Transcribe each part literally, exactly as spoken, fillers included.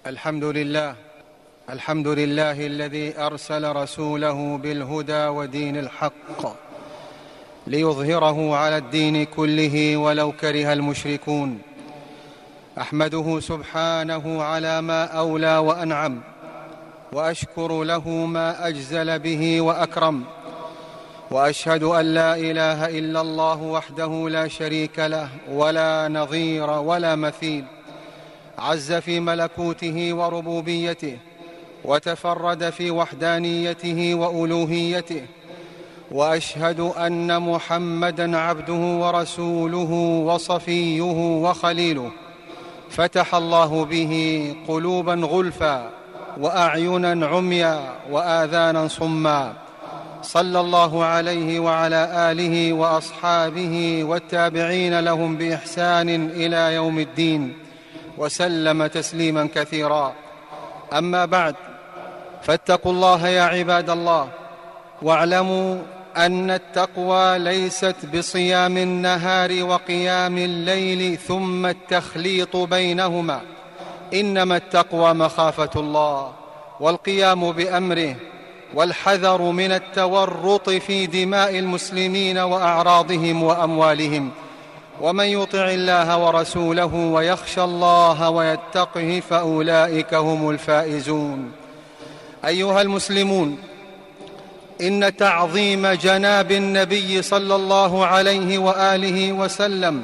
الحمد لله الحمد لله الذي أرسل رسوله بالهدى ودين الحق ليظهره على الدين كله ولو كره المشركون. أحمده سبحانه على ما أولى وأنعم، وأشكر له ما أجزل به وأكرم، وأشهد أن لا إله إلا الله وحده لا شريك له ولا نظير ولا مثيل، عز في ملكوته وربوبيته، وتفرد في وحدانيته وألوهيته. وأشهد أن محمدًا عبده ورسوله وصفيه وخليله، فتح الله به قلوبا غلفا وأعينا عميا وآذانا صما. صلى الله عليه وعلى آله وأصحابه والتابعين لهم بإحسان إلى يوم الدين، وسلم تسليما كثيرا. أما بعد، فاتقوا الله يا عباد الله، واعلموا أن التقوى ليست بصيام النهار وقيام الليل ثم التخليط بينهما، إنما التقوى مخافة الله والقيام بأمره والحذر من التورط في دماء المسلمين وأعراضهم وأموالهم. ومن يطع الله ورسوله ويخشى الله ويتقه فأولئك هم الفائزون. أيها المسلمون، إن تعظيم جناب النبي صلى الله عليه وآله وسلم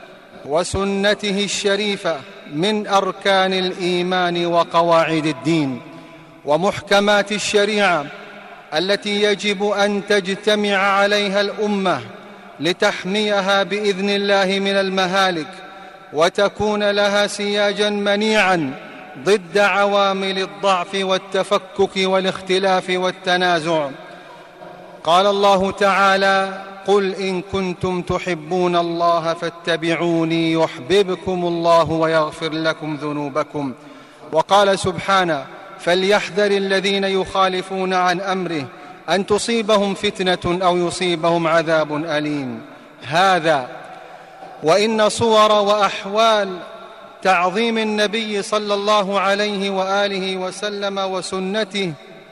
وسنته الشريفة من أركان الإيمان وقواعد الدين ومحكمات الشريعة التي يجب أن تجتمع عليها الأمة لتحميها بإذن الله من المهالك، وتكون لها سياجا منيعا ضد عوامل الضعف والتفكك والاختلاف والتنازع. قال الله تعالى: قل إن كنتم تحبون الله فاتبعوني يحببكم الله ويغفر لكم ذنوبكم. وقال سبحانه: فليحذر الذين يخالفون عن أمره أن تصيبهم فتنة أو يصيبهم عذاب أليم. هذا وإن صور وأحوال تعظيم النبي صلى الله عليه وآله وسلم وسنته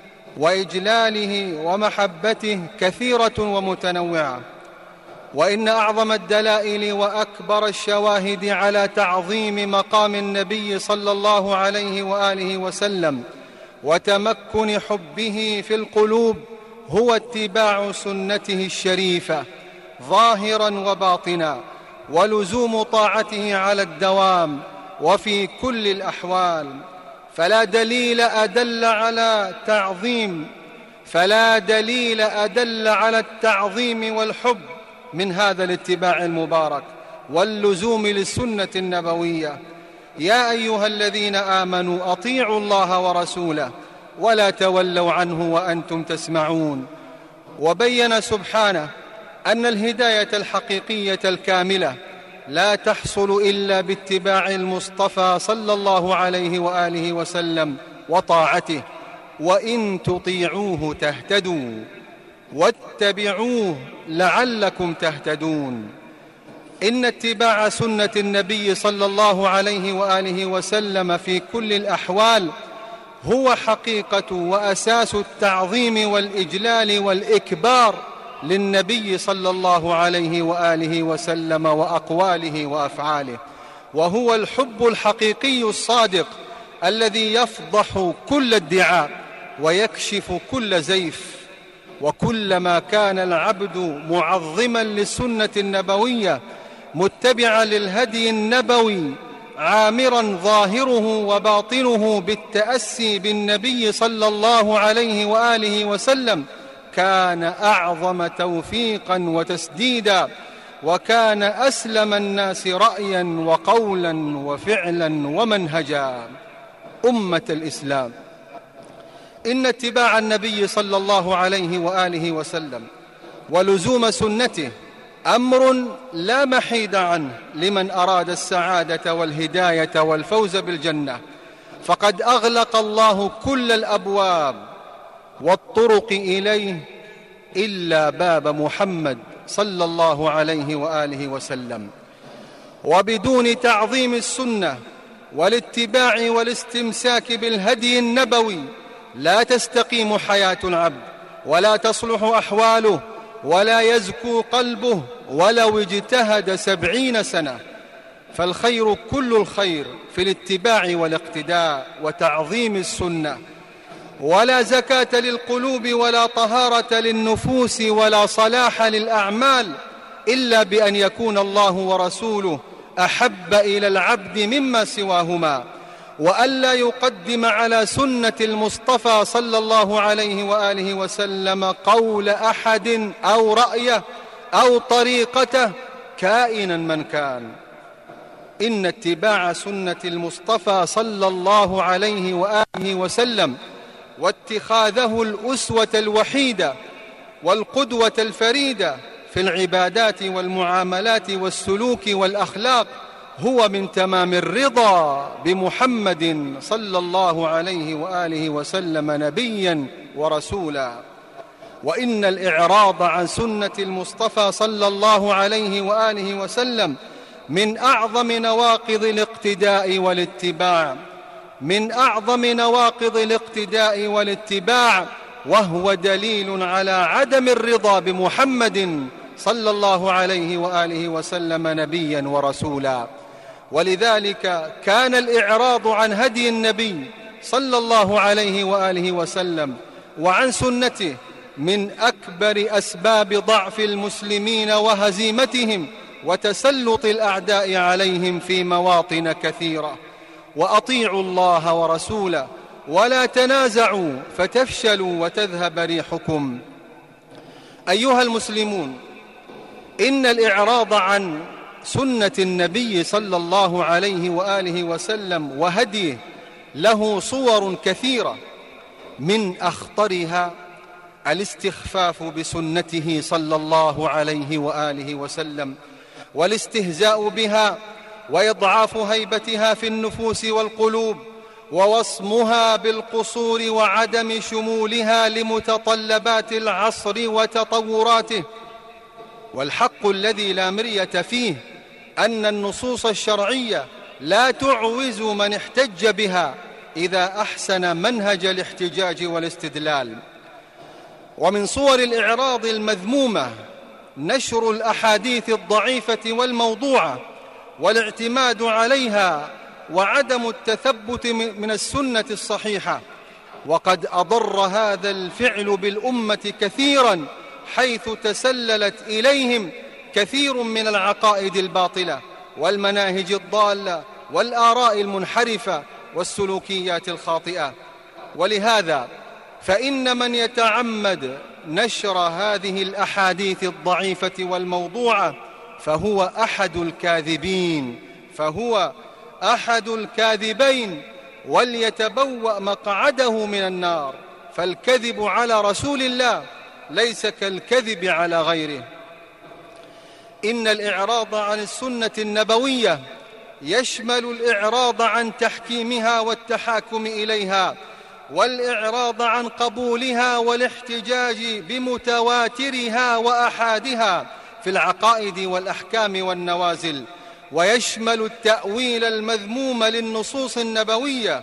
وإجلاله ومحبته كثيرة ومتنوعة، وإن أعظم الدلائل وأكبر الشواهد على تعظيم مقام النبي صلى الله عليه وآله وسلم وتمكن حبه في القلوب هو اتباع سنته الشريفة ظاهرا وباطنا، ولزوم طاعته على الدوام وفي كل الأحوال. فلا دليل أدل على تعظيم فلا دليل أدل على التعظيم والحب من هذا الاتباع المبارك واللزوم للسنة النبوية. يا أيها الذين آمنوا أطيعوا الله ورسوله ولا تولوا عنه وأنتم تسمعون. وبين سبحانه أن الهداية الحقيقية الكاملة لا تحصل إلا باتباع المصطفى صلى الله عليه وآله وسلم وطاعته، وإن تطيعوه تهتدوا واتبعوه لعلكم تهتدون. إن اتباع سنة النبي صلى الله عليه وآله وسلم في كل الأحوال هو حقيقة وأساس التعظيم والإجلال والإكبار للنبي صلى الله عليه وآله وسلم وأقواله وأفعاله، وهو الحب الحقيقي الصادق الذي يفضح كل ادعاء ويكشف كل زيف. وكلما كان العبد معظما للسنة النبوية متبعا للهدي النبوي عامرا ظاهره وباطنه بالتأسي بالنبي صلى الله عليه وآله وسلم، كان أعظم توفيقا وتسديدا، وكان أسلم الناس رأيا وقولا وفعلا ومنهجا. أمة الإسلام، إن اتباع النبي صلى الله عليه وآله وسلم ولزوم سنته أمر لا محيد عنه لمن أراد السعادة والهداية والفوز بالجنة، فقد أغلق الله كل الأبواب والطرق إليه إلا باب محمد صلى الله عليه وآله وسلم. وبدون تعظيم السنة والاتباع والاستمساك بالهدي النبوي لا تستقيم حياة العبد، ولا تصلح أحواله، ولا يزكو قلبه ولو اجتهد سبعين سنة. فالخير كل الخير في الاتباع والاقتداء وتعظيم السنة. ولا زكاة للقلوب ولا طهارة للنفوس ولا صلاح للأعمال إلا بأن يكون الله ورسوله أحب إلى العبد مما سواهما، وألا يقدم على سنة المصطفى صلى الله عليه وآله وسلم قول أحد أو رأيه أو طريقته كائنا من كان. إن اتباع سنة المصطفى صلى الله عليه وآله وسلم واتخاذه الأسوة الوحيدة والقدوة الفريدة في العبادات والمعاملات والسلوك والأخلاق هو من تمام الرضا بمحمد صلى الله عليه وآله وسلم نبيا ورسولا. وإن الإعراض عن سنة المصطفى صلى الله عليه وآله وسلم من أعظم نواقض الاقتداء والاتباع من أعظم نواقض الاقتداء والاتباع وهو دليل على عدم الرضا بمحمد صلى الله عليه وآله وسلم نبيا ورسولا. ولذلك كان الإعراض عن هدي النبي صلى الله عليه وآله وسلم وعن سنته من أكبر أسباب ضعف المسلمين وهزيمتهم وتسلط الأعداء عليهم في مواطن كثيرة. وأطيعوا الله ورسوله ولا تنازعوا فتفشلوا وتذهب ريحكم. أيها المسلمون، إن الإعراض عن سنة النبي صلى الله عليه وآله وسلم وهديه له صور كثيرة، من أخطرها الاستخفاف بسنته صلى الله عليه وآله وسلم والاستهزاء بها وإضعاف هيبتها في النفوس والقلوب ووصمها بالقصور وعدم شمولها لمتطلبات العصر وتطوراته. والحق الذي لا مرية فيه أن النصوص الشرعية لا تعوز من احتج بها إذا أحسن منهج الاحتجاج والاستدلال. ومن صور الإعراض المذمومة نشر الأحاديث الضعيفة والموضوعة والاعتماد عليها وعدم التثبت من السنة الصحيحة. وقد أضر هذا الفعل بالأمة كثيرا، حيث تسللت إليهم كثير من العقائد الباطلة والمناهج الضالة والآراء المنحرفة والسلوكيات الخاطئة. ولهذا فإن من يتعمد نشر هذه الأحاديث الضعيفة والموضوعة فهو أحد الكاذبين فهو أحد الكاذبين وليتبوأ مقعده من النار. فالكذب على رسول الله ليس كالكذب على غيره. إن الإعراض عن السنة النبوية يشمل الإعراض عن تحكيمها والتحاكم إليها، والإعراض عن قبولها والاحتجاج بمتواترها وأحادها في العقائد والأحكام والنوازل، ويشمل التأويل المذموم للنصوص النبوية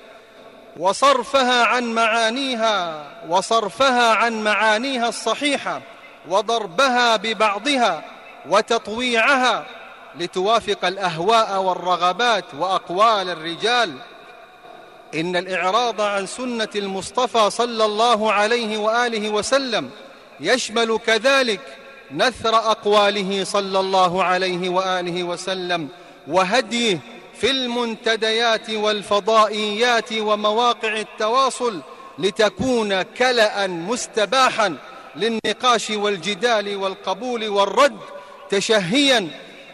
وصرفها عن معانيها وصرفها عن معانيها الصحيحة وضربها ببعضها وتطويعها لتوافق الأهواء والرغبات وأقوال الرجال. إن الإعراض عن سنة المصطفى صلى الله عليه وآله وسلم يشمل كذلك نثر أقواله صلى الله عليه وآله وسلم وهديه في المنتديات والفضائيات ومواقع التواصل لتكون كلأ مستباحا للنقاش والجدال والقبول والرد، تشهيا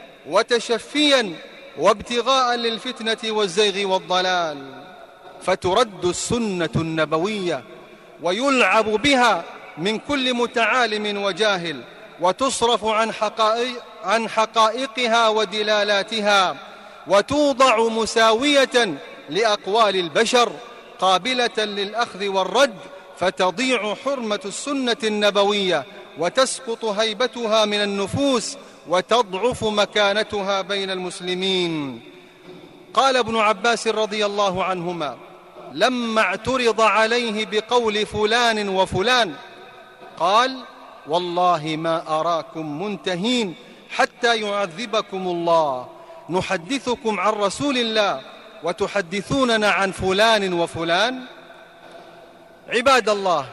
وتشفيا وابتغاء للفتنة والزيغ والضلال. فترد السنة النبوية ويلعب بها من كل متعالم وجاهل، وتصرف عن حقائق عن حقائقها ودلالاتها، وتوضع مساوية لأقوال البشر قابلة للأخذ والرد، فتضيع حرمة السنة النبوية وتسقط هيبتها من النفوس وتضعف مكانتها بين المسلمين. قال ابن عباس رضي الله عنهما: لما اعترض عليه بقول فلان وفلان قال: والله ما أراكم منتهين حتى يعذبكم الله، نحدثكم عن رسول الله وتحدثوننا عن فلان وفلان. عباد الله،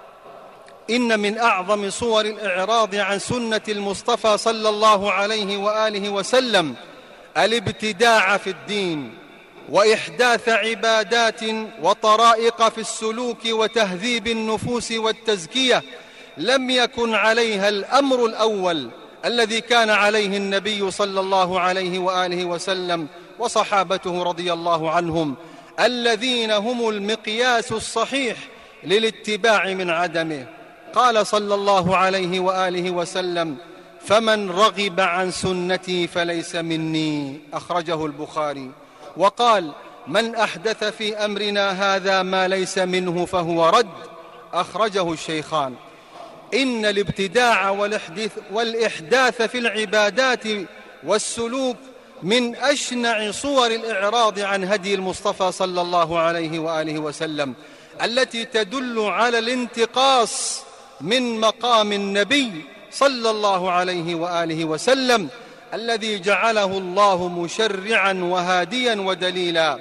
إن من أعظم صور الإعراض عن سنة المصطفى صلى الله عليه وآله وسلم الابتداع في الدين وإحداث عبادات وطرائق في السلوك وتهذيب النفوس والتزكية لم يكن عليها الأمر الأول الذي كان عليه النبي صلى الله عليه وآله وسلم وصحابته رضي الله عنهم، الذين هم المقياس الصحيح للاتباع من عدمه. قال صلى الله عليه وآله وسلم: فمن رغب عن سنتي فليس مني، أخرجه البخاري. وقال: من أحدث في أمرنا هذا ما ليس منه فهو رد، أخرجه الشيخان. إن الابتداع والإحداث في العبادات والسلوك من أشنع صور الإعراض عن هدي المصطفى صلى الله عليه وآله وسلم، التي تدل على الانتقاص من مقام النبي صلى الله عليه وآله وسلم، الذي جعله الله مشرعا وهاديا ودليلا.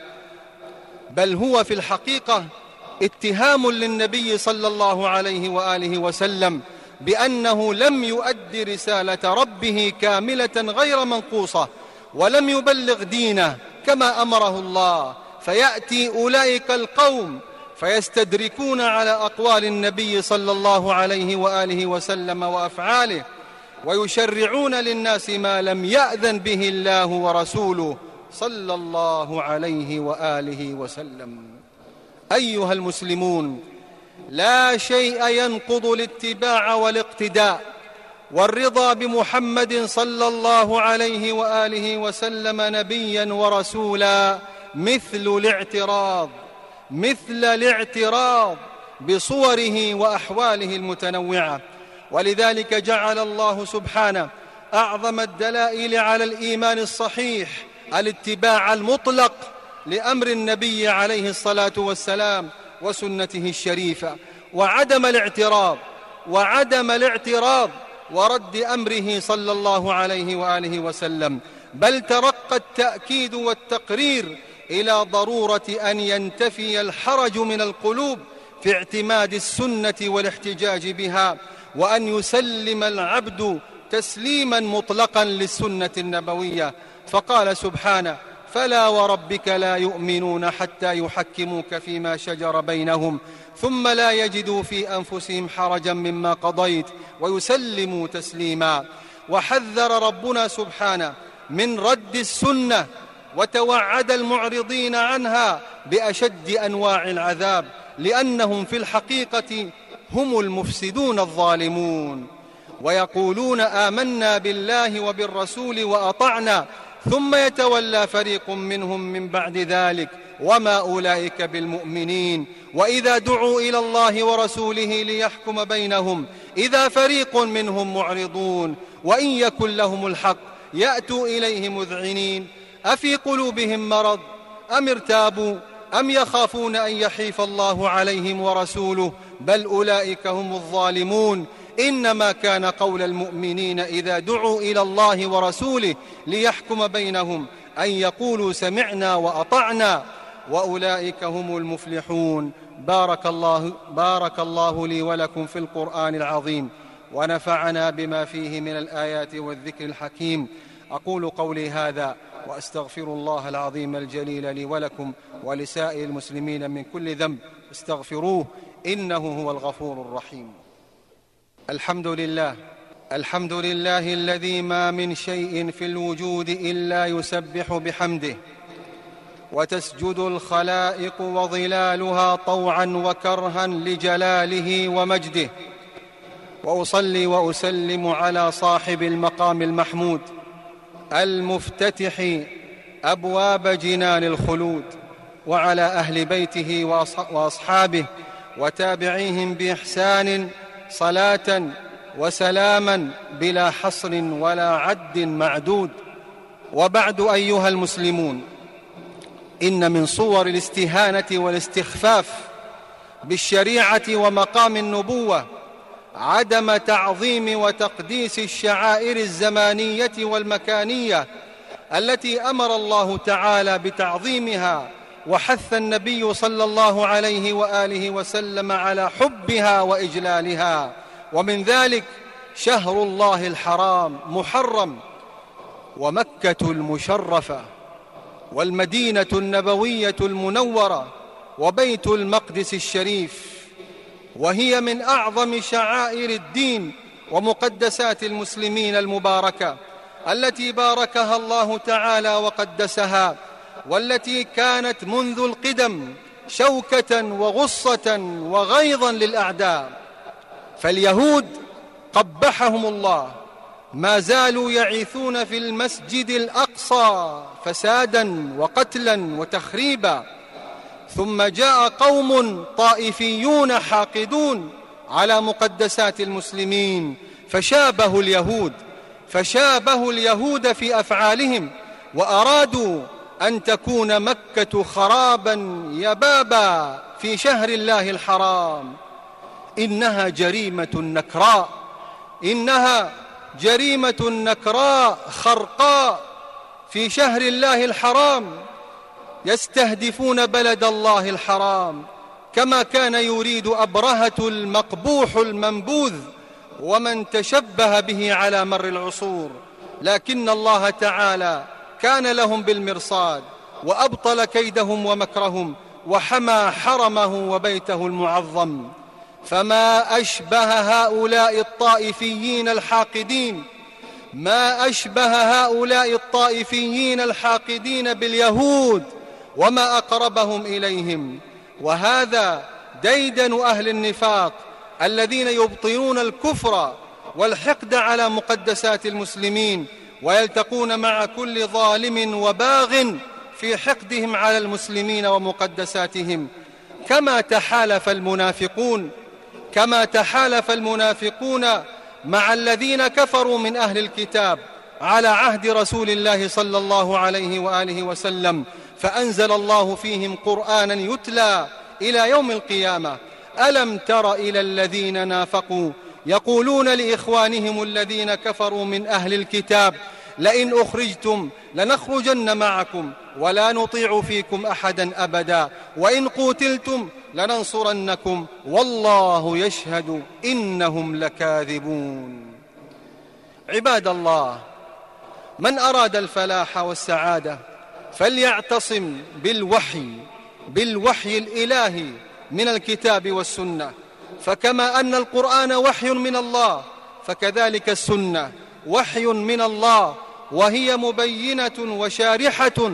بل هو في الحقيقة اتهام للنبي صلى الله عليه وآله وسلم بأنه لم يؤد رسالة ربه كاملة غير منقوصة، ولم يبلغ دينه كما أمره الله، فيأتي أولئك القوم فيستدركون على أقوال النبي صلى الله عليه وآله وسلم وأفعاله، ويشرعون للناس ما لم يأذن به الله ورسوله صلى الله عليه وآله وسلم. أيها المسلمون، لا شيء ينقض الاتباع والاقتداء والرضا بمحمد صلى الله عليه وآله وسلم نبيا ورسولا مثل الاعتراض مثل الاعتراض بصوره وأحواله المتنوعة. ولذلك جعل الله سبحانه أعظم الدلائل على الإيمان الصحيح الاتباع المطلق لأمر النبي عليه الصلاة والسلام وسنته الشريفة، وعدم الاعتراض وعدم الاعتراض ورد أمره صلى الله عليه وآله وسلم، بل ترقى التأكيد والتقرير إلى ضرورة أن ينتفي الحرج من القلوب في اعتماد السنة والاحتجاج بها، وأن يسلم العبد تسليما مطلقا للسنة النبوية. فقال سبحانه: فلا وربك لا يؤمنون حتى يحكموك فيما شجر بينهم ثم لا يجدوا في أنفسهم حرجا مما قضيت ويسلموا تسليما. وحذر ربنا سبحانه من رد السنة وتوعد المعرضين عنها بأشد أنواع العذاب، لأنهم في الحقيقة هم المفسدون الظالمون. ويقولون آمنا بالله وبالرسول وأطعنا ثم يتولى فريق منهم من بعد ذلك وما أولئك بالمؤمنين، وإذا دعوا إلى الله ورسوله ليحكم بينهم إذا فريق منهم معرضون وإن يكن لهم الحق يأتوا إليه مذعنين أفي قلوبهم مرض أم ارتابوا أم يخافون أن يحيف الله عليهم ورسوله بل أولئك هم الظالمون. إنما كان قول المؤمنين إذا دعوا إلى الله ورسوله ليحكم بينهم أن يقولوا سمعنا وأطعنا وأولئك هم المفلحون. بارك الله, بارك الله لي ولكم في القرآن العظيم، ونفعنا بما فيه من الآيات والذكر الحكيم. أقول قولي هذا وأستغفر الله العظيم الجليل لي ولكم ولسائر المسلمين من كل ذنب، استغفروه إنه هو الغفور الرحيم. الحمد لله الحمد لله الذي ما من شيء في الوجود إلا يسبح بحمده، وتسجد الخلائق وظلالها طوعا وكرها لجلاله ومجده. وأصلي وأسلم على صاحب المقام المحمود المفتتح أبواب جنان الخلود، وعلى أهل بيته وأصحابه وتابعيهم بإحسان صلاة وسلاما بلا حصر ولا عد معدود. وبعد أيها المسلمون، إن من صور الاستهانة والاستخفاف بالشريعة ومقام النبوة عدم تعظيم وتقديس الشعائر الزمانية والمكانية التي أمر الله تعالى بتعظيمها، وحث النبي صلى الله عليه وآله وسلم على حبها وإجلالها. ومن ذلك شهر الله الحرام محرم، ومكة المشرفة، والمدينة النبوية المنورة، وبيت المقدس الشريف، وهي من أعظم شعائر الدين ومقدسات المسلمين المباركة التي باركها الله تعالى وقدسها، والتي كانت منذ القدم شوكة وغصة وغيظا للأعداء. فاليهود قبحهم الله ما زالوا يعيثون في المسجد الأقصى فسادا وقتلا وتخريبا، ثم جاء قوم طائفيون حاقدون على مقدسات المسلمين فشابهوا اليهود فشابهوا اليهود في أفعالهم، وأرادوا أن تكون مكة خرابا يبابا في شهر الله الحرام. إنها جريمة نكراء، إنها جريمة نكراء خرقاء في شهر الله الحرام. يستهدفون بلد الله الحرام كما كان يريد أبرهة المقبوح المنبوذ ومن تشبه به على مر العصور، لكن الله تعالى كان لهم بالمرصاد وأبطل كيدهم ومكرهم وحمى حرمه وبيته المعظم. فما أشبه هؤلاء الطائفيين الحاقدين ما أشبه هؤلاء الطائفيين الحاقدين باليهود وما أقربهم إليهم. وهذا ديدن أهل النفاق الذين يبطنون الكفر والحقد على مقدسات المسلمين، ويلتقون مع كل ظالم وباغ في حقدهم على المسلمين ومقدساتهم. كما تحالف المنافقون كما تحالف المنافقون مع الذين كفروا من أهل الكتاب على عهد رسول الله صلى الله عليه وآله وسلم، فأنزل الله فيهم قرآنا يتلى إلى يوم القيامة. ألم تر إلى الذين نافقوا يقولون لإخوانهم الذين كفروا من أهل الكتاب لئن أخرجتم لنخرجن معكم ولا نطيع فيكم أحدا أبدا وإن قتلتم لننصرنكم والله يشهد إنهم لكاذبون. عباد الله، من أراد الفلاح والسعادة فليعتصم بالوحي بالوحي الإلهي من الكتاب والسنة، فكما أن القرآن وحي من الله فكذلك السنة وحي من الله، وهي مبينة وشارحة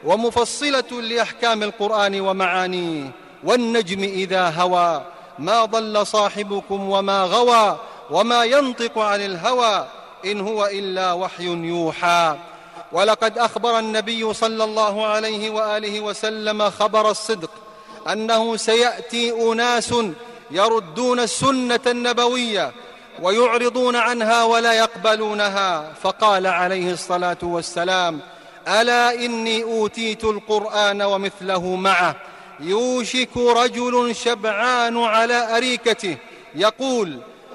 ومفصلة لأحكام القرآن ومعانيه. والنجم إذا هوى ما ضل صاحبكم وما غوى وما ينطق عن الهوى إن هو إلا وحي يوحى. ولقد أخبر النبي صلى الله عليه وآله وسلم خبر الصدق أنه سيأتي أناس يردون السنة النبوية ويعرضون عنها ولا يقبلونها، فقال عليه الصلاة والسلام: ألا إني أوتيت القرآن ومثله معه، يوشك رجل شبعان على أريكته يقول: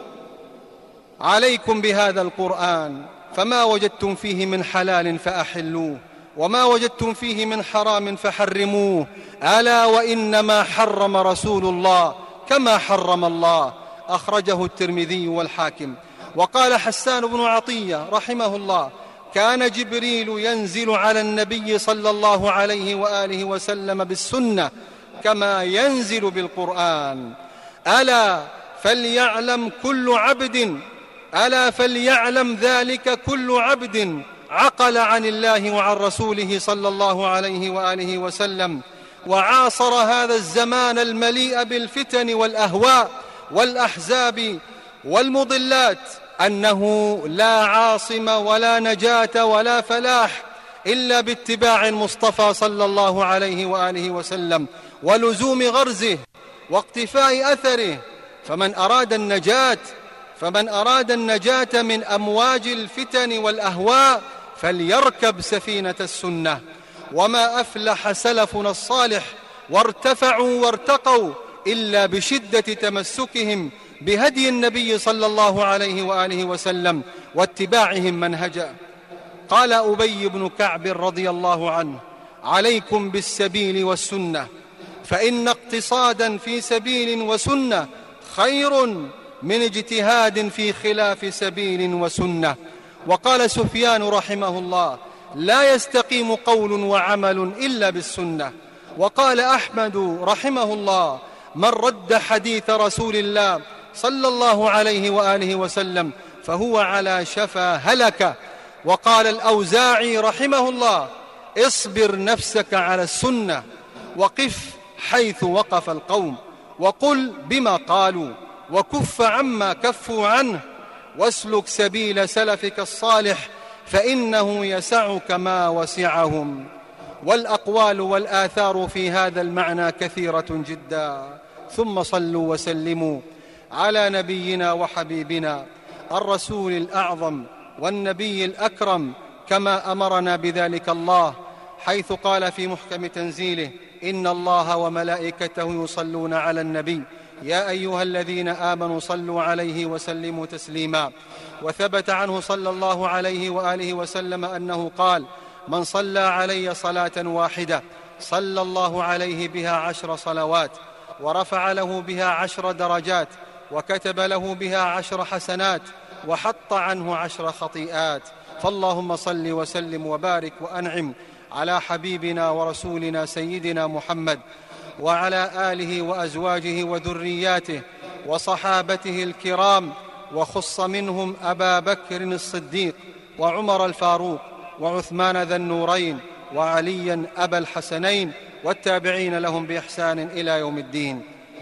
عليكم بهذا القرآن، فما وجدتم فيه من حلال فأحلوه وما وجدتم فيه من حرام فحرموه، ألا وإنما حرم رسول الله كما حرم الله. أخرجه الترمذي والحاكم. وقال حسان بن عطية رحمه الله: كان جبريل ينزل على النبي صلى الله عليه وآله وسلم بالسنة كما ينزل بالقرآن. ألا فليعلم كل عبد ألا فليعلم ذلك كل عبد عقل عن الله وعن رسوله صلى الله عليه وآله وسلم، وعاصر هذا الزمان المليء بالفتن والأهواء والأحزاب والمضلات، أنه لا عاصم ولا نجاة ولا فلاح إلا باتباع المصطفى صلى الله عليه وآله وسلم ولزوم غرزه واقتفاء أثره. فمن أراد النجاة فمن أراد النجاة من أمواج الفتن والأهواء فليركب سفينة السنة وما أفلح سلفنا الصالح وارتفعوا وارتقوا إلا بشدة تمسكهم بهدي النبي صلى الله عليه وآله وسلم واتباعهم منهجا. قال أبي بن كعب رضي الله عنه: عليكم بالسبيل والسنة، فإن اقتصادا في سبيل وسنة خير من اجتهاد في خلاف سبيل وسنة. وقال سفيان رحمه الله: لا يستقيم قول وعمل إلا بالسنة. وقال أحمد رحمه الله: من رد حديث رسول الله صلى الله عليه وآله وسلم فهو على شفا هلكة. وقال الأوزاعي رحمه الله: اصبر نفسك على السنة وقف حيث وقف القوم، وقل بما قالوا وكف عما كفوا عنه، واسلك سبيل سلفك الصالح فإنه يسعك ما وسعهم. والأقوال والآثار في هذا المعنى كثيرة جدا. ثم صلوا وسلموا على نبينا وحبيبنا الرسول الأعظم والنبي الأكرم كما أمرنا بذلك الله، حيث قال في محكم تنزيله: إن الله وملائكته يصلون على النبي يا أيها الذين آمنوا صلوا عليه وسلموا تسليما. وثبت عنه صلى الله عليه وآله وسلم أنه قال: من صلى علي صلاة واحدة صلى الله عليه بها عشر صلوات، ورفع له بها عشر درجات، وكتب له بها عشر حسنات، وحط عنه عشر خطيئات. فاللهم صل وسلم وبارك وأنعم على حبيبنا ورسولنا سيدنا محمد وعلى آله وأزواجه وذرياته وصحابته الكرام، وخص منهم أبا بكر الصديق وعمر الفاروق وعثمان ذا النورين وعليا أبا الحسنين والتابعين لهم بإحسان إلى يوم الدين.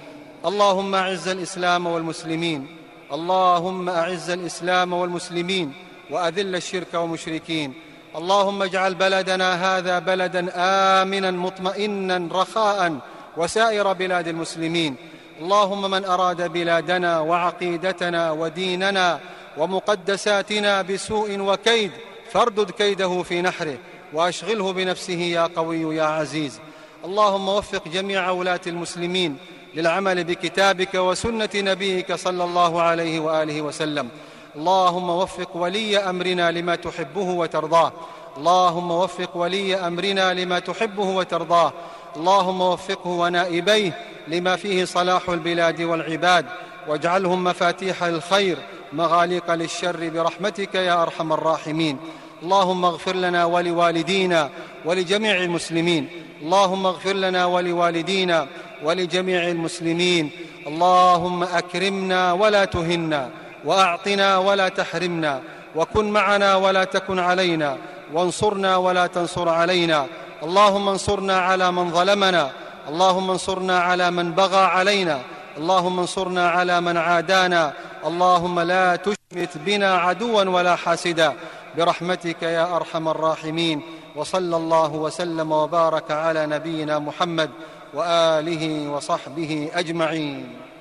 اللهم أعز الإسلام والمسلمين، اللهم أعز الإسلام والمسلمين وأذل الشرك والمشركين. اللهم اجعل بلدنا هذا بلدا آمنا مطمئنا رخاء وسائر بلاد المسلمين. اللهم من أراد بلادنا وعقيدتنا وديننا ومقدساتنا بسوء وكيد فاردد كيده في نحره وأشغله بنفسه يا قوي يا عزيز. اللهم وفق جميع ولاة المسلمين للعمل بكتابك وسنة نبيك صلى الله عليه وآله وسلم. اللهم وفق ولي أمرنا لما تحبه وترضاه، اللهم وفق ولي أمرنا لما تحبه وترضاه، اللهم وفقه ونائبيه لما فيه صلاح البلاد والعباد، واجعلهم مفاتيح للخير مغاليق للشر برحمتك يا أرحم الراحمين. اللهم اغفر لنا ولوالدينا ولجميع المسلمين، اللهم اغفر لنا ولوالدينا ولجميع المسلمين. اللهم أكرمنا ولا تهنا، وأعطنا ولا تحرمنا، وكن معنا ولا تكن علينا، وانصرنا ولا تنصر علينا. اللهم انصرنا على من ظلمنا، اللهم انصرنا على من بغى علينا، اللهم انصرنا على من عادانا. اللهم لا تشمت بنا عدوا ولا حاسدا برحمتك يا أرحم الراحمين. وصلى الله وسلم وبارك على نبينا محمد وآله وصحبه أجمعين.